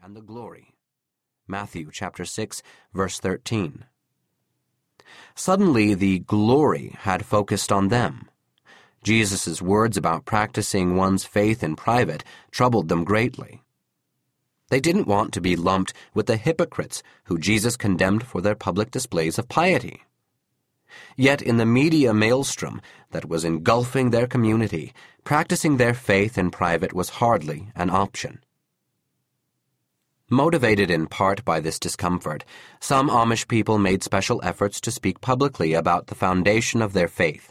and the glory. Matthew chapter 6, verse 13. Suddenly the glory had focused on them. Jesus' words about practicing one's faith in private troubled them greatly. They didn't want to be lumped with the hypocrites who Jesus condemned for their public displays of piety. Yet in the media maelstrom that was engulfing their community, practicing their faith in private was hardly an option. Motivated in part by this discomfort, some Amish people made special efforts to speak publicly about the foundation of their faith.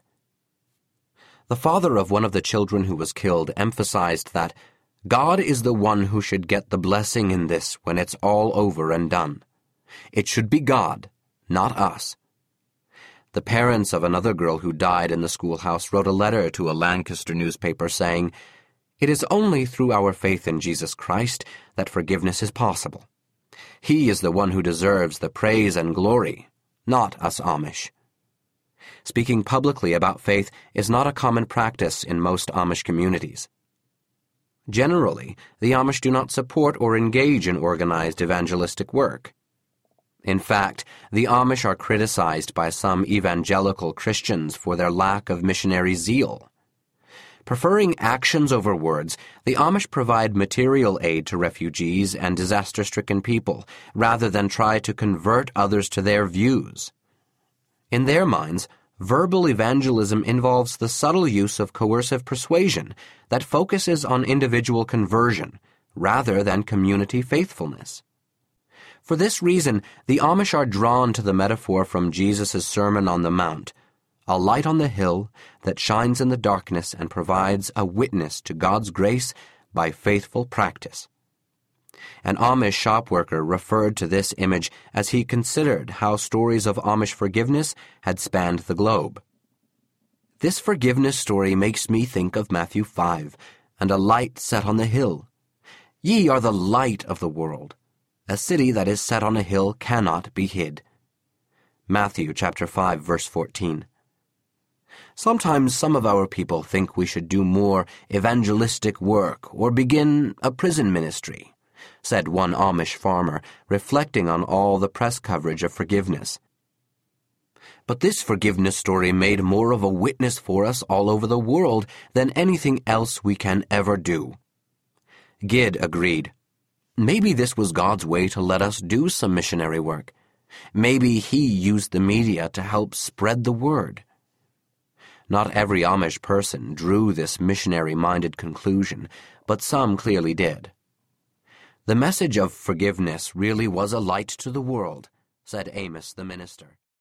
The father of one of the children who was killed emphasized that God is the one who should get the blessing in this when it's all over and done. It should be God, not us. The parents of another girl who died in the schoolhouse wrote a letter to a Lancaster newspaper saying, "It is only through our faith in Jesus Christ that forgiveness is possible. He is the one who deserves the praise and glory, not us Amish." Speaking publicly about faith is not a common practice in most Amish communities. Generally, the Amish do not support or engage in organized evangelistic work. In fact, the Amish are criticized by some evangelical Christians for their lack of missionary zeal. Preferring actions over words, the Amish provide material aid to refugees and disaster-stricken people, rather than try to convert others to their views. In their minds, verbal evangelism involves the subtle use of coercive persuasion that focuses on individual conversion, rather than community faithfulness. For this reason, the Amish are drawn to the metaphor from Jesus' Sermon on the Mount, a light on the hill that shines in the darkness and provides a witness to God's grace by faithful practice. An Amish shopworker referred to this image as he considered how stories of Amish forgiveness had spanned the globe. This forgiveness story makes me think of Matthew 5, and a light set on the hill. Ye are the light of the world. A city that is set on a hill cannot be hid. Matthew chapter 5, verse 14. Sometimes some of our people think we should do more evangelistic work or begin a prison ministry, said one Amish farmer, reflecting on all the press coverage of forgiveness. But this forgiveness story made more of a witness for us all over the world than anything else we can ever do. Gid agreed. Maybe this was God's way to let us do some missionary work. Maybe He used the media to help spread the word. Not every Amish person drew this missionary-minded conclusion, but some clearly did. The message of forgiveness really was a light to the world, said Amos the minister.